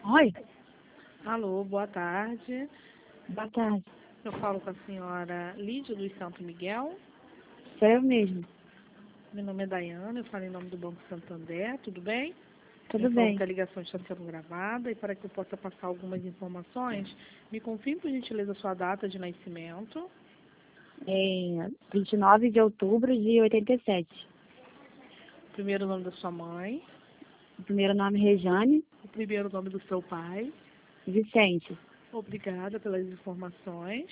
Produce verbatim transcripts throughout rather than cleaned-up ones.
Oi, Alô, boa tarde. boa tarde. Eu falo com a senhora Lídia Luiz Santo Miguel. Sou eu mesmo. Meu nome é Dayana, eu falo em nome do Banco Santander, tudo bem? Tudo Informo bem. que a ligação está sendo gravada e para que eu possa passar algumas informações, me confirme por gentileza a sua data de nascimento, É vinte e nove de outubro de oitenta e sete. o primeiro nome da sua mãe, O primeiro nome Rejane o primeiro nome do seu pai. Vicente. Obrigada pelas informações.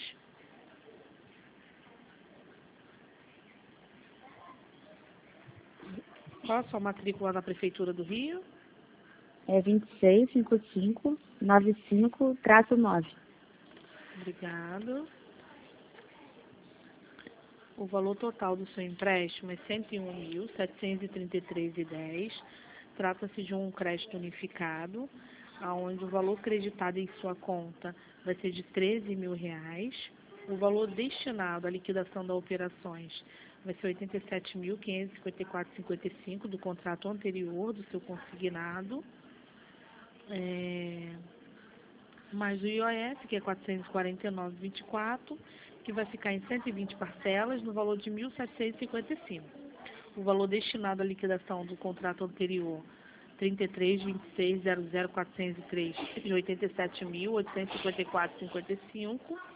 Qual a sua matrícula na Prefeitura do Rio? É vinte e seis, cinquenta e cinco, noventa e cinco, traço nove. Obrigado. O valor total do seu empréstimo é cento e um mil, setecentos e trinta e três reais e dez centavos. Trata-se de um crédito unificado, onde o valor creditado em sua conta vai ser de treze mil reais. O valor destinado à liquidação das operações vai ser oitenta e sete mil, quinhentos e cinquenta e quatro reais e cinquenta e cinco centavos do contrato anterior do seu consignado. É... mais o I O F, que é quatrocentos e quarenta e nove reais e vinte e quatro centavos, que vai ficar em cento e vinte parcelas, no valor de mil setecentos e cinquenta e cinco reais. O valor destinado à liquidação do contrato anterior, trinta e três, vinte e seis, zero zero, quatrocentos e três, de oitenta e sete mil, oitocentos e cinquenta e quatro reais e cinquenta e cinco centavos.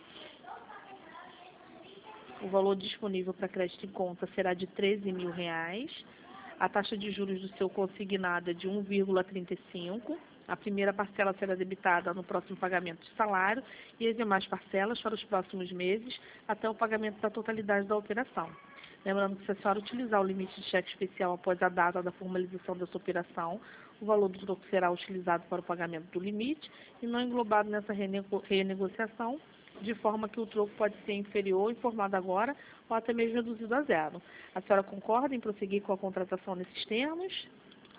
O valor disponível para crédito em conta será de treze mil reais. A taxa de juros do seu consignado é de um vírgula trinta e cinco. A primeira parcela será debitada no próximo pagamento de salário e as demais parcelas para os próximos meses até o pagamento da totalidade da operação. Lembrando que se a senhora utilizar o limite de cheque especial após a data da formalização dessa operação, o valor do troco será utilizado para o pagamento do limite e não englobado nessa renego- renegociação, de forma que o troco pode ser inferior ou informado agora ou até mesmo reduzido a zero. A senhora concorda em prosseguir com a contratação nesses termos?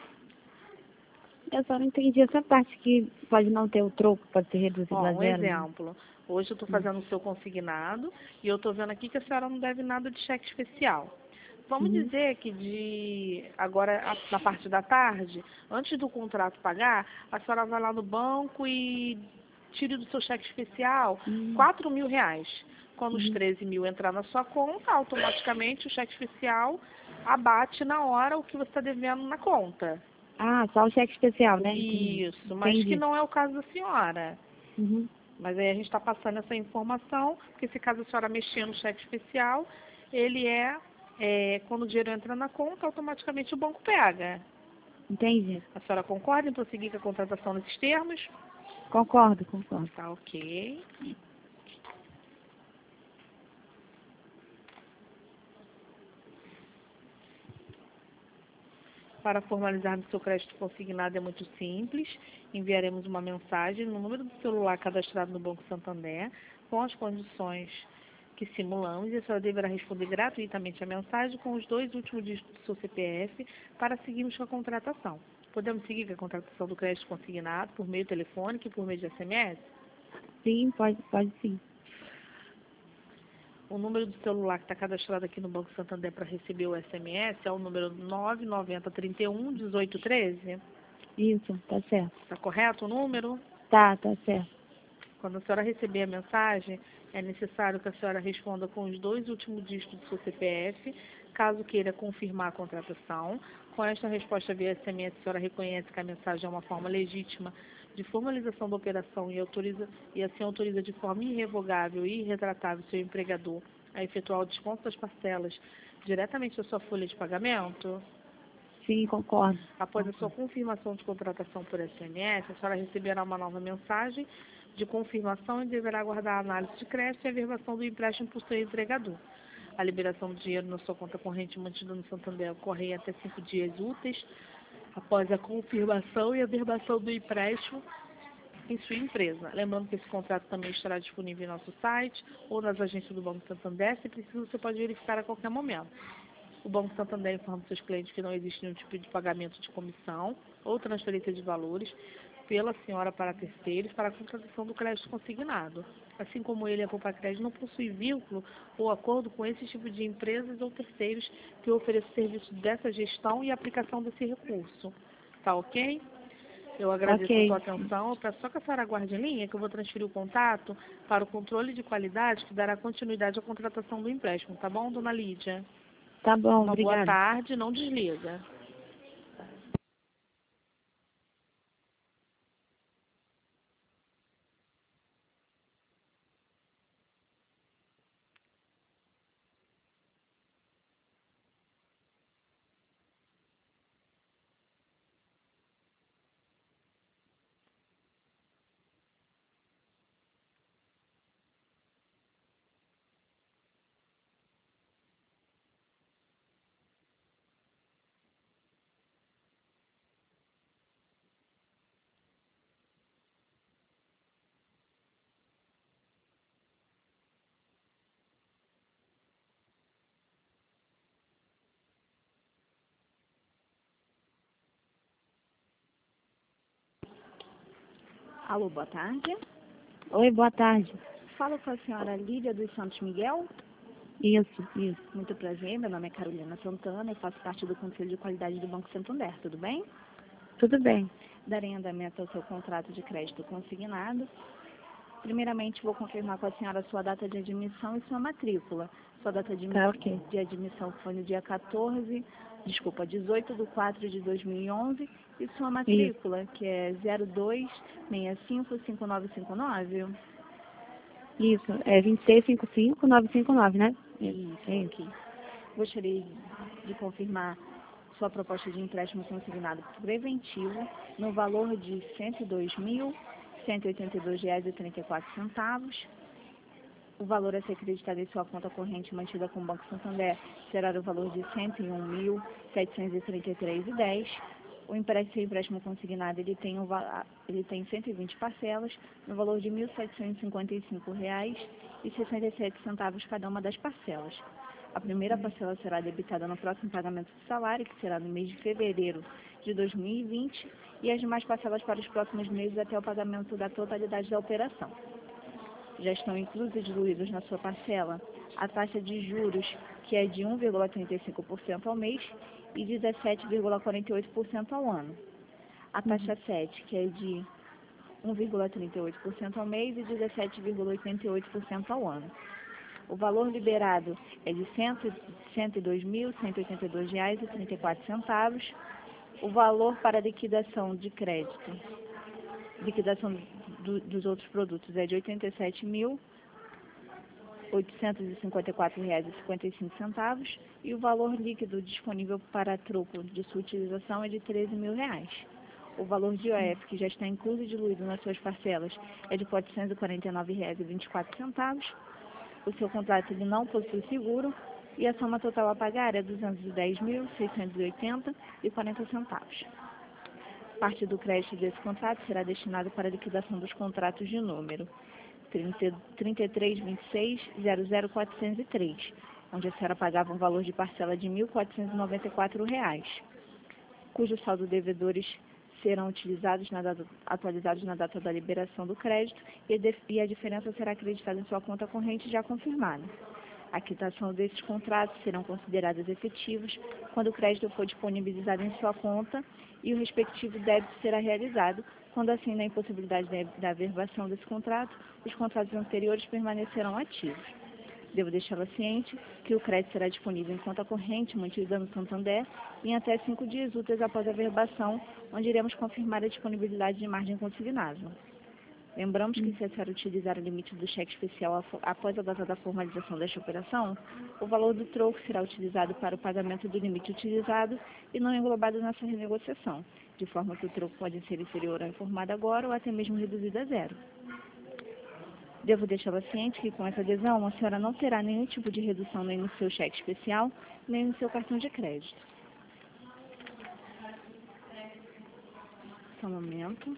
Eu só não entendi essa parte que pode não ter o troco, pode ser reduzido Ó, a um zero. Né? exemplo. Hoje eu estou Hum. fazendo o seu consignado e eu estou vendo aqui que a senhora não deve nada de cheque especial. Vamos Uhum. dizer que de agora a- na parte da tarde, antes do contrato pagar, a senhora vai lá no banco e tire do seu cheque especial Hum. quatro mil reais. Quando os Uhum. treze mil entrar na sua conta, automaticamente o cheque especial abate na hora o que você está devendo na conta. Ah, só o cheque especial, né? Entendi. Isso, mas que Entendi. não é o caso da senhora. Uhum. Mas aí a gente está passando essa informação, porque se caso a senhora mexer no cheque especial, ele é, é, quando o dinheiro entra na conta, automaticamente o banco pega. Entendi. A senhora concorda em prosseguir com a contratação nesses termos? Concordo, concordo. Tá ok. Para formalizar o seu crédito consignado é muito simples. Enviaremos uma mensagem no número do celular cadastrado no Banco Santander com as condições que simulamos e a senhora deverá responder gratuitamente a mensagem com os dois últimos dígitos do seu C P F para seguirmos com a contratação. Podemos seguir com a contratação do crédito consignado por meio telefônico e por meio de S M S? Sim, pode, pode sim. O número do celular que está cadastrado aqui no Banco Santander para receber o S M S é o número nove nove zero, trinta e um, dezoito, treze. Isso, tá certo. Está correto o número? Tá, tá certo. Quando a senhora receber a mensagem, é necessário que a senhora responda com os dois últimos dígitos do seu C P F, caso queira confirmar a contratação. Com esta resposta via S M S, a senhora reconhece que a mensagem é uma forma legítima de formalização da operação e, autoriza, e assim autoriza de forma irrevogável e irretratável seu empregador a efetuar o desconto das parcelas diretamente da sua folha de pagamento. Sim, concordo. Após a sua confirmação de contratação por S M S, a senhora receberá uma nova mensagem de confirmação e deverá aguardar a análise de crédito e a averbação do empréstimo por seu empregador. A liberação do dinheiro na sua conta corrente mantida no Santander ocorre em até cinco dias úteis após a confirmação e averbação do empréstimo em sua empresa. Lembrando que esse contrato também estará disponível em nosso site ou nas agências do Banco Santander. Se preciso, você pode verificar a qualquer momento. O Banco Santander informa seus clientes que não existe nenhum tipo de pagamento de comissão ou transferência de valores pela senhora para terceiros para a contratação do crédito consignado. Assim como ele, a Compacred não possui vínculo ou acordo com esse tipo de empresas ou terceiros que ofereçam serviços dessa gestão e aplicação desse recurso. Tá ok? Eu agradeço Ok. a sua atenção. Eu peço só que a senhora aguarde em linha, que eu vou transferir o contato para o controle de qualidade, que dará continuidade à contratação do empréstimo. Tá bom, dona Lídia? Tá bom, Uma boa obrigada. tarde, não desliga. Alô, boa tarde. Oi, boa tarde. Falo com a senhora Lídia dos Santos Miguel. Isso, isso. Muito prazer, meu nome é Carolina Santana e faço parte do Conselho de Qualidade do Banco Santander, tudo bem? Tudo bem. Darei andamento ao seu contrato de crédito consignado. Primeiramente, vou confirmar com a senhora sua data de admissão e sua matrícula. Sua data de, Tá ok. de admissão foi no dia quatorze, desculpa, dezoito de quatro de dois mil e onze, e sua matrícula, que é zero dois seis cinco cinco nove cinco nove. Isso, é vinte e seis cinquenta e cinco, novecentos e cinquenta e nove, né? Isso, É isso. ok. Gostaria de confirmar sua proposta de empréstimo consignado preventivo no valor de cento e dois mil, cento e oitenta e dois reais e trinta e quatro centavos. O valor a ser acreditado em sua conta corrente mantida com o Banco Santander será o valor de cento e um mil, setecentos e trinta e três reais e dez centavos. O empréstimo, empréstimo consignado ele tem, um, va- ele tem cento e vinte parcelas no valor de mil setecentos e cinquenta e cinco reais e sessenta e sete centavos cada uma das parcelas. A primeira parcela será debitada no próximo pagamento do salário, que será no mês de fevereiro de dois mil e vinte, e as demais parcelas para os próximos meses até o pagamento da totalidade da operação. Já estão inclusos e diluídos na sua parcela a taxa de juros, que é de um vírgula trinta e cinco por cento ao mês e dezessete vírgula quarenta e oito por cento ao ano. A taxa sete, que é de um vírgula trinta e oito por cento ao mês e dezessete vírgula oitenta e oito por cento ao ano. O valor liberado é de cento e dois mil, cento e oitenta e dois reais e trinta e quatro centavos. O valor para liquidação de crédito, liquidação do, dos outros produtos é de oitenta e sete mil, oitocentos e cinquenta e quatro reais e cinquenta e cinco centavos e o valor líquido disponível para troco de sua utilização é de treze mil reais. O valor de O F, que já está incluso e diluído nas suas parcelas, é de quatrocentos e quarenta e nove reais e vinte e quatro centavos. O seu contrato ele não possui seguro e a soma total a pagar é duzentos e dez mil, seiscentos e oitenta reais e quarenta centavos. Parte do crédito desse contrato será destinado para a liquidação dos contratos de número trinta e três, vinte e seis, zero zero quatrocentos e três, onde a senhora pagava um valor de parcela de mil quatrocentos e noventa e quatro reais, cujo saldo devedores serão utilizados na data, atualizados na data da liberação do crédito e a, e a diferença será acreditada em sua conta corrente já confirmada. A quitação desses contratos serão consideradas efetivos quando o crédito for disponibilizado em sua conta e o respectivo débito será realizado, quando assim, na impossibilidade da averbação desse contrato, os contratos anteriores permanecerão ativos. Devo deixá-la ciente que o crédito será disponível em conta corrente mantida no Santander em até cinco dias úteis após a averbação, onde iremos confirmar a disponibilidade de margem consignável. Lembramos que, se a senhora utilizar o limite do cheque especial após a data da formalização desta operação, o valor do troco será utilizado para o pagamento do limite utilizado e não englobado nessa renegociação, de forma que o troco pode ser inferior ao informado agora ou até mesmo reduzido a zero. Devo deixá-la ciente que, com essa adesão, a senhora não terá nenhum tipo de redução nem no seu cheque especial, nem no seu cartão de crédito. Só um momento.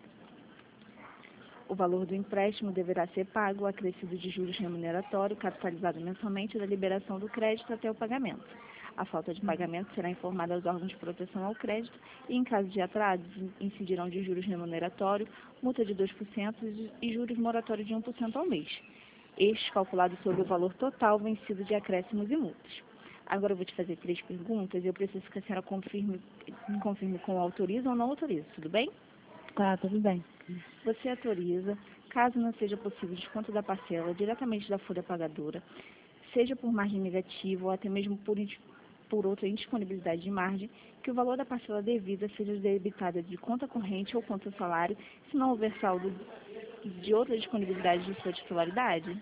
O valor do empréstimo deverá ser pago, acrescido de juros remuneratório, capitalizado mensalmente da liberação do crédito até o pagamento. A falta de pagamento será informada aos órgãos de proteção ao crédito e, em caso de atrasos, incidirão de juros remuneratório, multa de dois por cento e juros moratórios de um por cento ao mês. Estes calculados sobre o valor total vencido de acréscimos e multas. Agora eu vou te fazer três perguntas e eu preciso que a senhora confirme, confirme com autoriza ou não autoriza, tudo bem? Tá, tudo bem. Você autoriza, caso não seja possível desconto da parcela diretamente da folha pagadora, seja por margem negativa ou até mesmo por, por outra indisponibilidade de margem, que o valor da parcela devida seja debitada de conta corrente ou conta salário, se não houver saldo de outra disponibilidade de sua titularidade?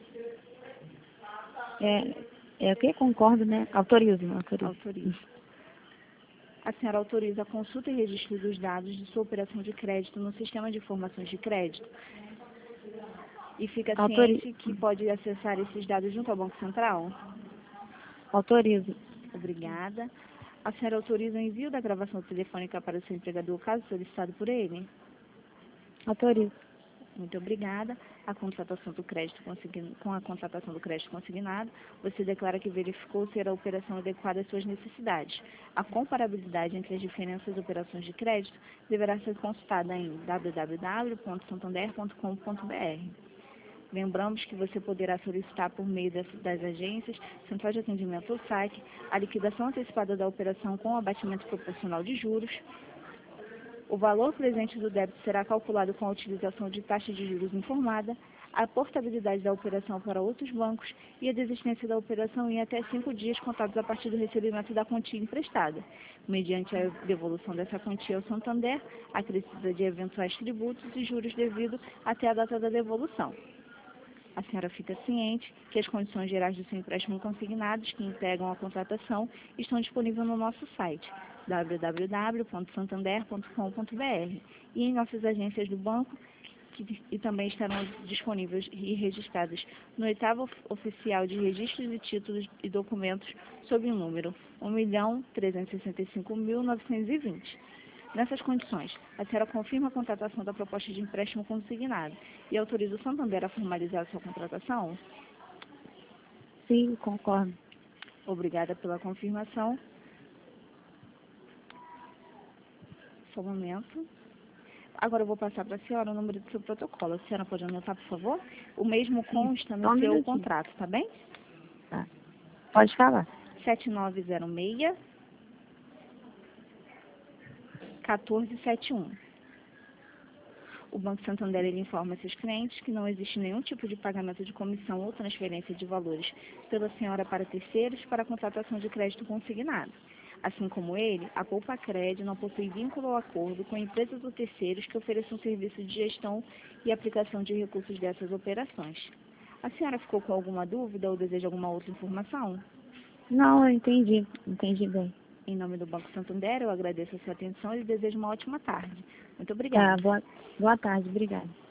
É, é o que? Concordo, né? Autorizo, autorizo. Autoriza. A senhora autoriza a consulta e registro dos dados de sua operação de crédito no sistema de informações de crédito e fica Autori... ciente que pode acessar esses dados junto ao Banco Central? Autorizo. Obrigada. A senhora autoriza o envio da gravação telefônica para o seu empregador, caso solicitado por ele? Autorizo. Muito obrigada. A contratação do crédito consign... Com a contratação do crédito consignado, você declara que verificou ser a operação adequada às suas necessidades. A comparabilidade entre as diferentes operações de crédito deverá ser consultada em w w w ponto santander ponto com ponto b r. Lembramos que você poderá solicitar por meio das, das agências, central de atendimento ou site, a liquidação antecipada da operação com abatimento proporcional de juros. O valor presente do débito será calculado com a utilização de taxa de juros informada, a portabilidade da operação para outros bancos e a desistência da operação em até cinco dias contados a partir do recebimento da quantia emprestada. Mediante a devolução dessa quantia ao Santander, acrescida de eventuais tributos e juros devidos até a data da devolução. A senhora fica ciente que as condições gerais do seu empréstimo consignados que integram a contratação estão disponíveis no nosso site w w w ponto santander ponto com ponto b r e em nossas agências do banco, que e também estarão disponíveis e registradas no oitavo oficial de registros de títulos e documentos sob o número um milhão trezentos e sessenta e cinco mil novecentos e vinte. Nessas condições, a senhora confirma a contratação da proposta de empréstimo consignado e autoriza o Santander a formalizar a sua contratação? Sim, concordo. Obrigada pela confirmação. Só um momento. Agora eu vou passar para a senhora o número do seu protocolo. A senhora pode anotar, por favor? O mesmo consta no Só um seu minutinho. contrato, tá bem? Tá. Pode falar. sete nove zero seis, um quatro sete um. O Banco Santander ele informa seus clientes que não existe nenhum tipo de pagamento de comissão ou transferência de valores pela senhora para terceiros para a contratação de crédito consignado. Assim como ele, a Poupa Cred não possui vínculo ou acordo com empresas ou terceiros que ofereçam serviço de gestão e aplicação de recursos dessas operações. A senhora ficou com alguma dúvida ou deseja alguma outra informação? Não, eu entendi. Entendi bem. Em nome do Banco Santander, eu agradeço a sua atenção e desejo uma ótima tarde. Muito obrigada. Tá, boa, boa tarde. Obrigada.